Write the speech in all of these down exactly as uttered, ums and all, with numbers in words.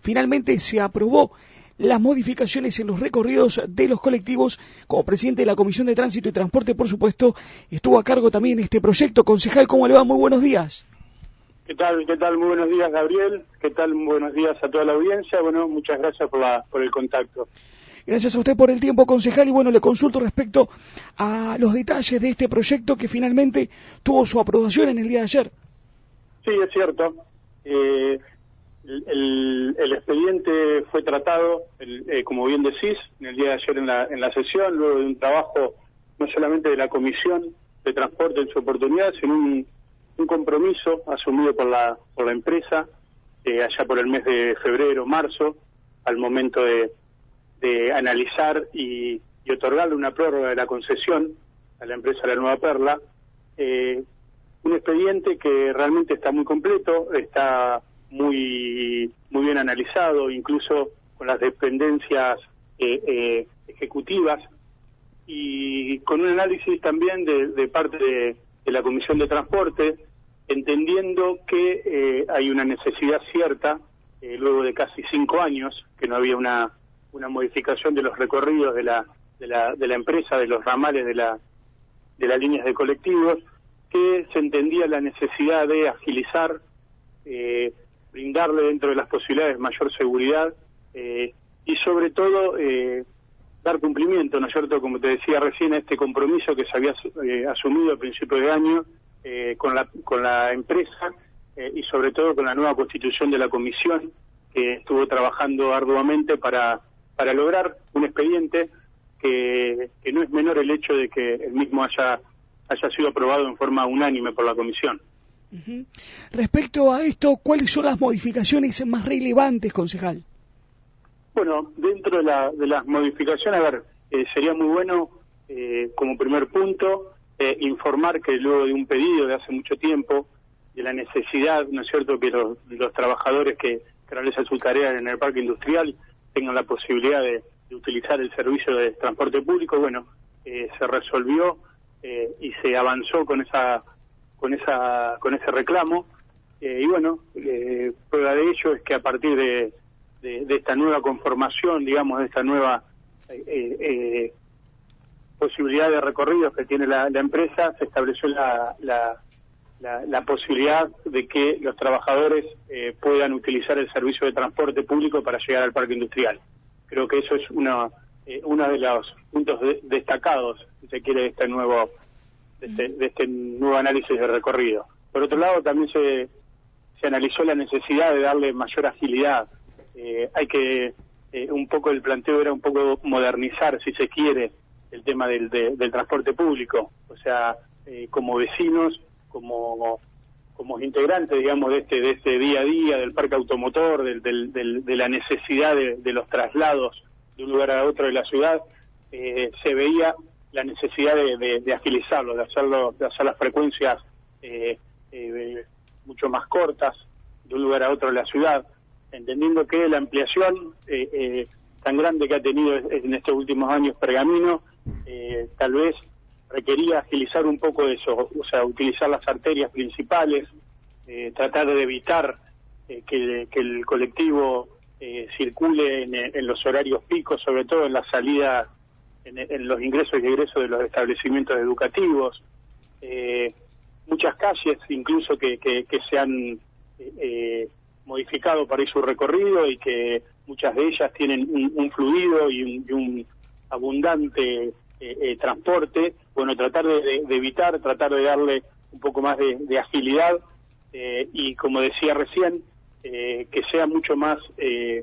finalmente se aprobó las modificaciones en los recorridos de los colectivos. Como presidente de la Comisión de Tránsito y Transporte, por supuesto, estuvo a cargo también este proyecto. Concejal, ¿cómo le va? Muy buenos días. ¿Qué tal? ¿Qué tal? Muy buenos días, Gabriel. ¿Qué tal? Muy buenos días a toda la audiencia. Bueno, muchas gracias por, la, por el contacto. Gracias a usted por el tiempo, concejal, y bueno, le consulto respecto a los detalles de este proyecto que finalmente tuvo su aprobación en el día de ayer. Sí, es cierto. Eh, el, el, el expediente fue tratado, el, eh, como bien decís, en el día de ayer en la, en la sesión, luego de un trabajo no solamente de la Comisión de Transporte en su oportunidad, sino un, un compromiso asumido por la, por la empresa eh, allá por el mes de febrero, marzo, al momento de de analizar y, y otorgarle una prórroga de la concesión a la empresa La Nueva Perla, eh, un expediente que realmente está muy completo, está muy muy bien analizado, incluso con las dependencias eh, eh, ejecutivas, y con un análisis también de, de parte de, de la Comisión de Transporte, entendiendo que eh, hay una necesidad cierta, eh, luego de casi cinco años, que no había una una modificación de los recorridos de la de la de la empresa, de los ramales de la de las líneas de colectivos, que se entendía la necesidad de agilizar, eh, brindarle dentro de las posibilidades mayor seguridad eh, y sobre todo eh, dar cumplimiento, ¿no es cierto?, como te decía recién, a este compromiso que se había eh, asumido a principios de año eh, con la con la empresa eh, y sobre todo con la nueva constitución de la comisión, que estuvo trabajando arduamente para para lograr un expediente que, que no es menor el hecho de que el mismo haya haya sido aprobado en forma unánime por la Comisión. Uh-huh. Respecto a esto, ¿cuáles son las modificaciones más relevantes, concejal? Bueno, dentro de, la, de las modificaciones, a ver, eh, sería muy bueno, eh, como primer punto, eh, informar que luego de un pedido de hace mucho tiempo, de la necesidad, ¿no es cierto?, que los, los trabajadores que, que realizan sus tareas en el parque industrial tengan la posibilidad de, de utilizar el servicio de transporte público. Bueno, eh, se resolvió eh, y se avanzó con esa con esa con ese reclamo eh, y bueno, eh, prueba de ello es que a partir de, de, de esta nueva conformación, digamos, de esta nueva eh, eh, posibilidad de recorridos que tiene la, la empresa, se estableció la, la La, la posibilidad de que los trabajadores eh, puedan utilizar el servicio de transporte público para llegar al parque industrial. Creo que eso es una, eh, uno de los puntos de, destacados, si se quiere, de este nuevo de este, de este nuevo análisis de recorrido. Por otro lado, también se, se analizó la necesidad de darle mayor agilidad. Eh, hay que, eh, un poco el planteo era un poco modernizar, si se quiere, el tema del, de, del transporte público. O sea, eh, como vecinos, como como integrantes, digamos, de este de este día a día del parque automotor, del, del, del, de la necesidad de, de los traslados de un lugar a otro de la ciudad, eh, se veía la necesidad de, de, de agilizarlo, de hacerlo, de hacer las frecuencias eh, eh, mucho más cortas de un lugar a otro de la ciudad, entendiendo que la ampliación eh, eh, tan grande que ha tenido en estos últimos años Pergamino, eh, tal vez requería agilizar un poco eso, o sea, utilizar las arterias principales, eh, tratar de evitar eh, que, que el colectivo eh, circule en, en los horarios picos, sobre todo en la salida, en, en los ingresos y egresos de los establecimientos educativos, eh, muchas calles incluso que, que, que se han eh, modificado para ir su recorrido y que muchas de ellas tienen un, un fluido y un, y un abundante Eh, eh, transporte. Bueno, tratar de, de, de evitar, tratar de darle un poco más de, de agilidad eh, y, como decía recién, eh, que sea mucho más eh,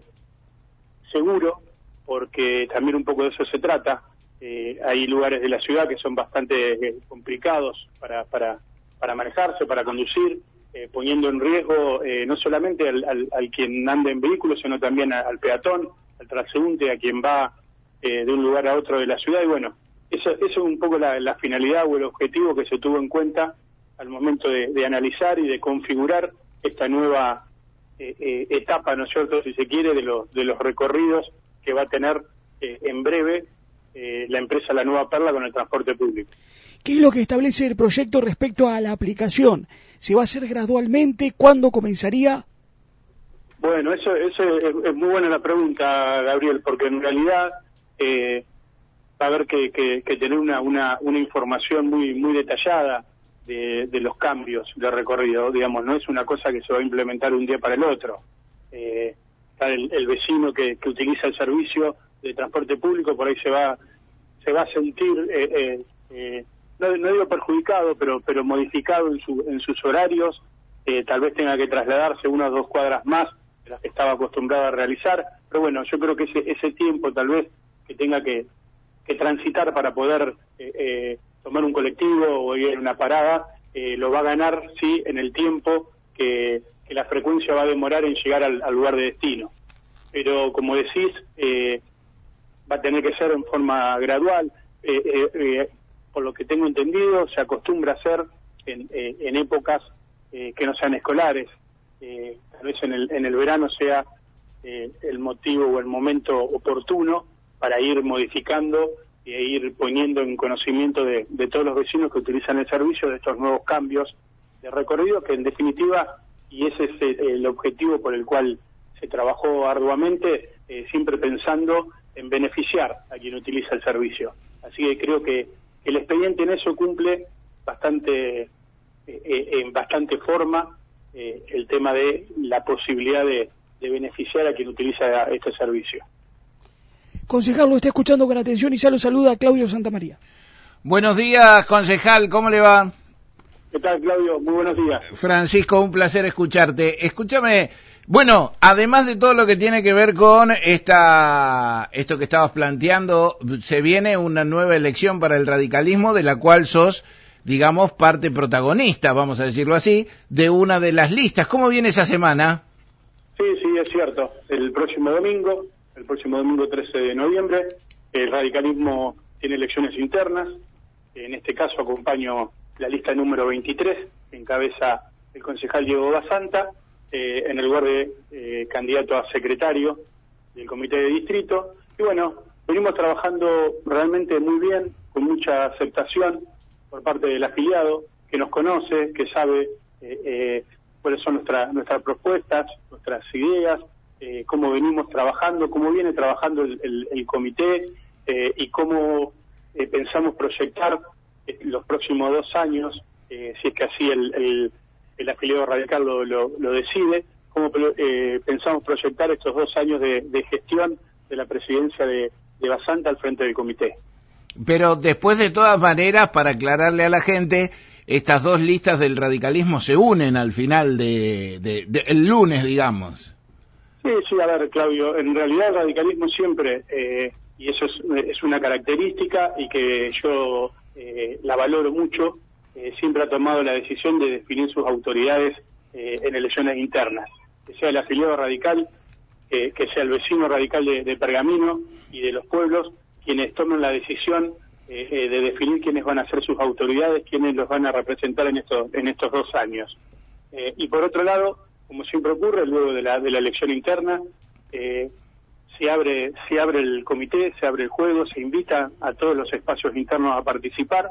seguro, porque también un poco de eso se trata. Eh, hay lugares de la ciudad que son bastante eh, complicados para, para, para manejarse, para conducir, eh, poniendo en riesgo eh, no solamente al, al, al quien anda en vehículos, sino también al, al peatón, al transeúnte, a quien va eh, de un lugar a otro de la ciudad. Y bueno, Eso, eso es un poco la, la finalidad o el objetivo que se tuvo en cuenta al momento de, de analizar y de configurar esta nueva eh, eh, etapa, ¿no es cierto?, si se quiere, de los, de los recorridos que va a tener eh, en breve eh, la empresa La Nueva Perla con el transporte público. ¿Qué es lo que establece el proyecto respecto a la aplicación? ¿Se va a hacer gradualmente? ¿Cuándo comenzaría? Bueno, eso, eso es, es muy buena la pregunta, Gabriel, porque en realidad eh, va a haber que, que, que tener una, una, una información muy muy detallada de, de los cambios de recorrido, digamos, no es una cosa que se va a implementar un día para el otro. Eh, el, el vecino que, que utiliza el servicio de transporte público por ahí se va se va a sentir, eh, eh, eh, no, no digo perjudicado, pero pero modificado en, su, en sus horarios, eh, tal vez tenga que trasladarse unas dos cuadras más de las que estaba acostumbrado a realizar, pero bueno, yo creo que ese, ese tiempo tal vez que tenga que, que transitar para poder eh, eh, tomar un colectivo o ir a una parada, eh, lo va a ganar, sí, en el tiempo que, que la frecuencia va a demorar en llegar al, al lugar de destino. Pero como decís, eh, va a tener que ser en forma gradual, eh, eh, eh, por lo que tengo entendido, se acostumbra a hacer en, eh, en épocas eh, que no sean escolares, eh, tal vez en el, en el verano sea eh, el motivo o el momento oportuno para ir modificando e ir poniendo en conocimiento de, de todos los vecinos que utilizan el servicio de estos nuevos cambios de recorrido, que en definitiva, y ese es el, el objetivo por el cual se trabajó arduamente, eh, siempre pensando en beneficiar a quien utiliza el servicio. Así que creo que, que el expediente en eso cumple bastante, eh, eh, en bastante forma eh, el tema de la posibilidad de, de beneficiar a quien utiliza este servicio. Concejal, lo está escuchando con atención y ya lo saluda Claudio Santamaría. Buenos días, concejal, ¿cómo le va? ¿Qué tal, Claudio? Muy buenos días. Francisco, un placer escucharte. Escúchame, bueno, además de todo lo que tiene que ver con esta esto que estabas planteando, se viene una nueva elección para el radicalismo, de la cual sos, digamos, parte protagonista, vamos a decirlo así, de una de las listas. ¿Cómo viene esa semana? Sí, sí, es cierto. El próximo domingo, el próximo domingo trece de noviembre, el radicalismo tiene elecciones internas. En este caso acompaño la lista número veintitrés, que encabeza el concejal Diego Basanta, eh, en el lugar de eh, candidato a secretario del comité de distrito. Y bueno, venimos trabajando realmente muy bien, con mucha aceptación por parte del afiliado, que nos conoce, que sabe eh, eh, cuáles son nuestra, nuestras propuestas, nuestras ideas, eh, cómo venimos trabajando, cómo viene trabajando el, el, el comité eh, y cómo eh, pensamos proyectar eh, los próximos dos años, eh, si es que así el, el, el afiliado radical lo, lo, lo decide, cómo eh, pensamos proyectar estos dos años de, de gestión de la presidencia de, de Basanta al frente del comité. Pero después, de todas maneras, para aclararle a la gente, estas dos listas del radicalismo se unen al final de, de, de el lunes, digamos. Sí, sí, a ver, Claudio, en realidad el radicalismo siempre, eh, y eso es, es una característica y que yo eh, la valoro mucho, eh, siempre ha tomado la decisión de definir sus autoridades eh, en elecciones internas, que sea el afiliado radical, eh, que sea el vecino radical de, de Pergamino y de los pueblos, quienes tomen la decisión eh, eh, de definir quiénes van a ser sus autoridades, quiénes los van a representar en estos en estos dos años. Eh, y por otro lado, como siempre ocurre, luego de la de la elección interna, eh, se abre se abre el comité, se abre el juego, se invita a todos los espacios internos a participar,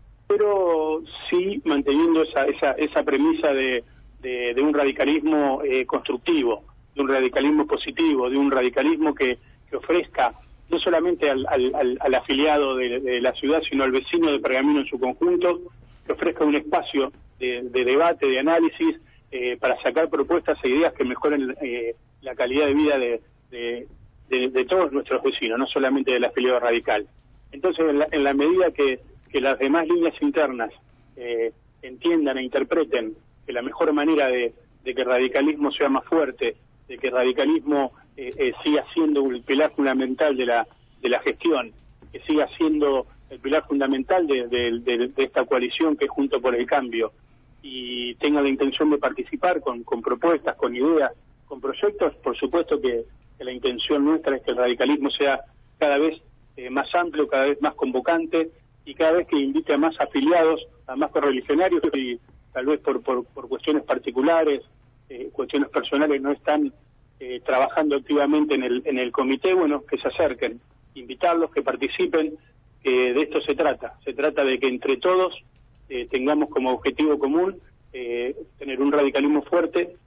pero sí manteniendo esa esa esa premisa de de, de un radicalismo eh, constructivo, de un radicalismo positivo, de un radicalismo que, que ofrezca no solamente al, al, al, al afiliado de, de la ciudad, sino al vecino de Pergamino en su conjunto, que ofrezca un espacio de, de debate, de análisis, eh, para sacar propuestas e ideas que mejoren eh, la calidad de vida de, de, de, de todos nuestros vecinos, no solamente del afiliado radical. Entonces, en la, en la medida que, que las demás líneas internas eh, entiendan e interpreten que la mejor manera de, de que el radicalismo sea más fuerte, de que el radicalismo eh, eh, siga siendo el pilar fundamental de la de la gestión, que siga siendo el pilar fundamental de, de, de, de esta coalición que es Junto por el Cambio, y tenga la intención de participar con, con propuestas, con ideas, con proyectos, por supuesto que, que la intención nuestra es que el radicalismo sea cada vez eh, más amplio, cada vez más convocante, y cada vez que invite a más afiliados, a más correligionarios, y tal vez por, por, por cuestiones particulares, eh, cuestiones personales no están eh, trabajando activamente en el, en el comité, bueno, que se acerquen, invitarlos, que participen, que de esto se trata. Se trata de que entre todos eh, tengamos como objetivo común eh, tener un radicalismo fuerte,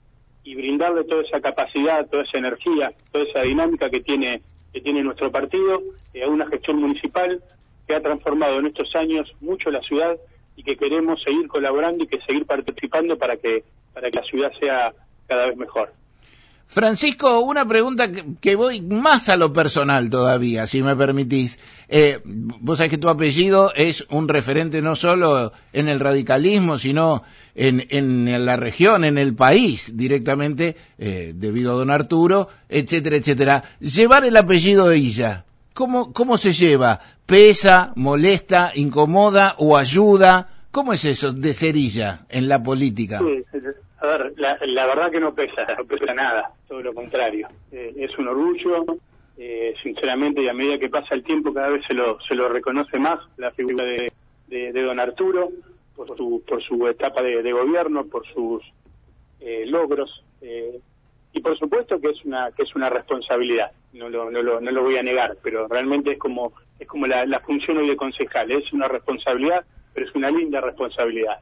y brindarle toda esa capacidad, toda esa energía, toda esa dinámica que tiene que tiene nuestro partido, eh, a una gestión municipal que ha transformado en estos años mucho la ciudad y que queremos seguir colaborando y que seguir participando para que para que la ciudad sea cada vez mejor. Francisco, una pregunta que, que voy más a lo personal todavía, si me permitís. Eh, vos sabés que tu apellido es un referente no solo en el radicalismo, sino en, en la región, en el país, directamente, eh, debido a don Arturo, etcétera, etcétera. Llevar el apellido de Illa, ¿cómo, cómo se lleva? ¿Pesa, molesta, incomoda o ayuda? ¿Cómo es eso de ser Illa en la política? Sí, a ver, la, la verdad que no pesa, no pesa nada, todo lo contrario. Eh, es un orgullo, eh, sinceramente, y a medida que pasa el tiempo cada vez se lo se lo reconoce más la figura de, de, de don Arturo, por su, por su etapa de, de gobierno, por sus eh, logros, eh, y por supuesto que es una que es una responsabilidad, no lo, no lo, no lo voy a negar, pero realmente es como es como la, la función hoy de concejal, es una responsabilidad, pero es una linda responsabilidad.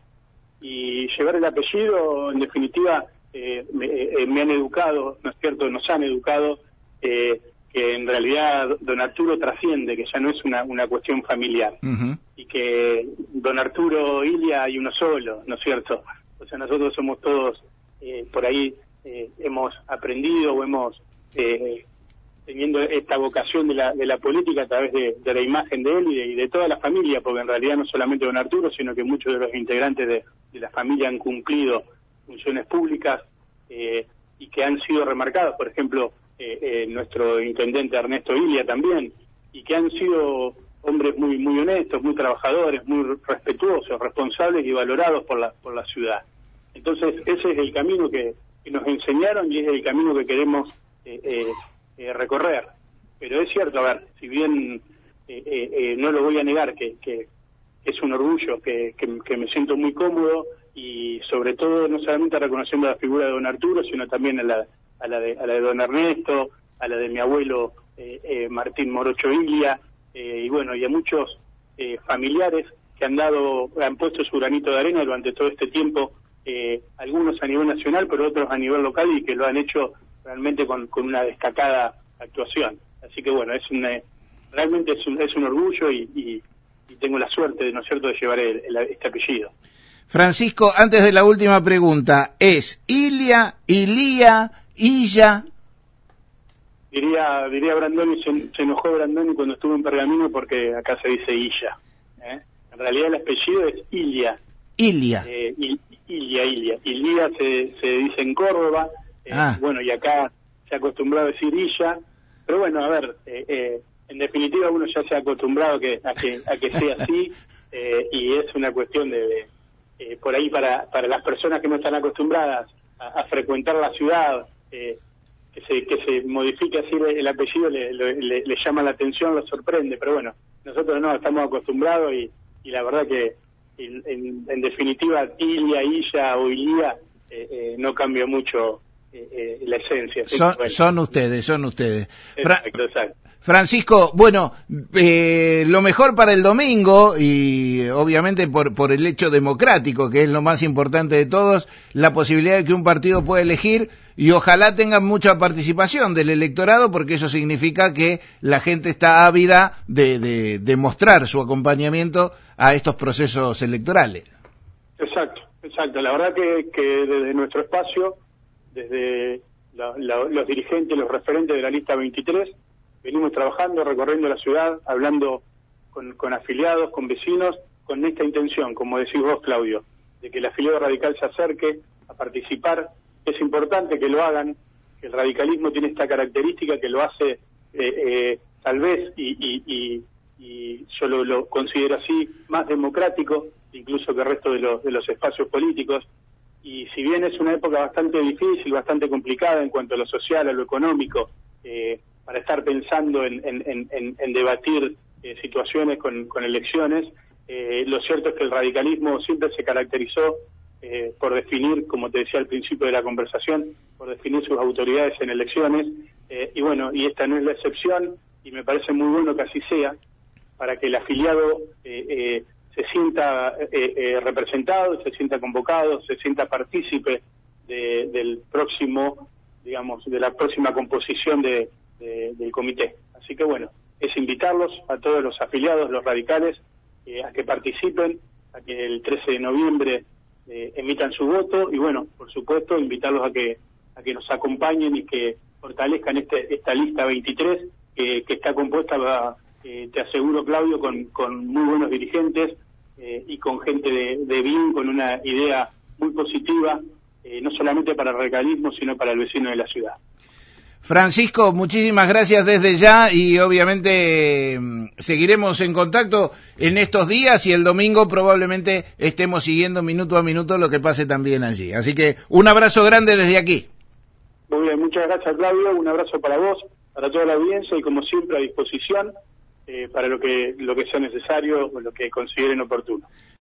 Y llevar el apellido, en definitiva, eh, me, eh, me han educado, ¿no es cierto?, nos han educado, eh, que en realidad don Arturo trasciende, que ya no es una, una cuestión familiar, uh-huh. y que don Arturo Ilia hay uno solo, ¿no es cierto? O sea, nosotros somos todos, eh, por ahí eh, hemos aprendido o hemos, eh, teniendo esta vocación de la, de la política a través de, de la imagen de él y de, y de toda la familia, porque en realidad no solamente don Arturo, sino que muchos de los integrantes de, de la familia han cumplido funciones públicas eh, y que han sido remarcados, por ejemplo, eh, eh, nuestro intendente Ernesto Ilia también, y que han sido hombres muy muy honestos, muy trabajadores, muy respetuosos, responsables y valorados por la por la ciudad. Entonces, ese es el camino que, que nos enseñaron y es el camino que queremos eh, eh, eh, recorrer. Pero es cierto, a ver, si bien eh, eh, eh, no lo voy a negar, que, que es un orgullo, que, que, que me siento muy cómodo y sobre todo no solamente reconociendo la figura de don Arturo, sino también a la, a la, de, a la de don Ernesto, a la de mi abuelo eh, eh, Martín Morocho Ilia, eh, y bueno, y a muchos eh, familiares que han dado, han puesto su granito de arena durante todo este tiempo, eh, algunos a nivel nacional, pero otros a nivel local y que lo han hecho realmente con, con una destacada actuación. Así que bueno, es una, realmente es un, es un orgullo y, y, y tengo la suerte, ¿no es cierto?, de llevar el, el, este apellido. Francisco, antes de la última pregunta, ¿es Ilia, Ilía, Illa? Diría, diría Brandoni, se, se enojó Brandoni cuando estuvo en Pergamino porque acá se dice Illa. ¿eh? En realidad el apellido es Ilia. Ilia. Eh, Il, Ilia, Ilia. Ilia se, se dice en Córdoba, eh, ah. bueno, y acá se ha acostumbrado a decir Illa, pero bueno, a ver, eh, eh, en definitiva uno ya se ha acostumbrado que, a, que, a que sea así, eh, y es una cuestión de, de eh, por ahí para, para las personas que no están acostumbradas a, a frecuentar la ciudad, eh, que se que se modifique así el apellido le, le, le llama la atención, lo sorprende, pero bueno, nosotros no, estamos acostumbrados y, y la verdad que en, en, en definitiva Ilia, Illa o Ilía eh, eh, no cambia mucho eh, eh, la esencia. Son, son ustedes, son ustedes. Fra exacto, exacto. Francisco, bueno, eh, lo mejor para el domingo y obviamente por, por el hecho democrático, que es lo más importante de todos, la posibilidad de que un partido pueda elegir y ojalá tengan mucha participación del electorado porque eso significa que la gente está ávida de, de, de mostrar su acompañamiento a estos procesos electorales. Exacto, exacto. La verdad que, que desde nuestro espacio, desde la, la, los dirigentes, los referentes de la lista veintitrés, venimos trabajando, recorriendo la ciudad, hablando con, con afiliados, con vecinos, con esta intención, como decís vos, Claudio, de que el afiliado radical se acerque a participar. Es importante que lo hagan, que el radicalismo tiene esta característica que lo hace, eh, eh, tal vez, y, y, y, y yo lo, lo considero así, más democrático, incluso que el resto de los, de los espacios políticos. Y si bien es una época bastante difícil, bastante complicada en cuanto a lo social, a lo económico, eh, para estar pensando en, en, en, en debatir eh, situaciones con, con elecciones, eh, lo cierto es que el radicalismo siempre se caracterizó eh, por definir, como te decía al principio de la conversación, por definir sus autoridades en elecciones, eh, y bueno, y esta no es la excepción, y me parece muy bueno que así sea, para que el afiliado eh, eh, se sienta eh, eh, representado, se sienta convocado, se sienta partícipe de de, del próximo, digamos, de la próxima composición de, de, del comité. Así que bueno, es invitarlos a todos los afiliados, los radicales, eh, a que participen, a que el trece de noviembre eh, emitan su voto y bueno, por supuesto, invitarlos a que a que nos acompañen y que fortalezcan este, esta lista veintitrés que, que está compuesta, eh, te aseguro, Claudio, con, con muy buenos dirigentes eh, y con gente de, de bien, con una idea muy positiva, eh, no solamente para el radicalismo, sino para el vecino de la ciudad. Francisco, muchísimas gracias desde ya y obviamente seguiremos en contacto en estos días y el domingo probablemente estemos siguiendo minuto a minuto lo que pase también allí. Así que un abrazo grande desde aquí. Muy bien, muchas gracias, Claudio, un abrazo para vos, para toda la audiencia y como siempre a disposición eh, para lo que, lo que sea necesario o lo que consideren oportuno.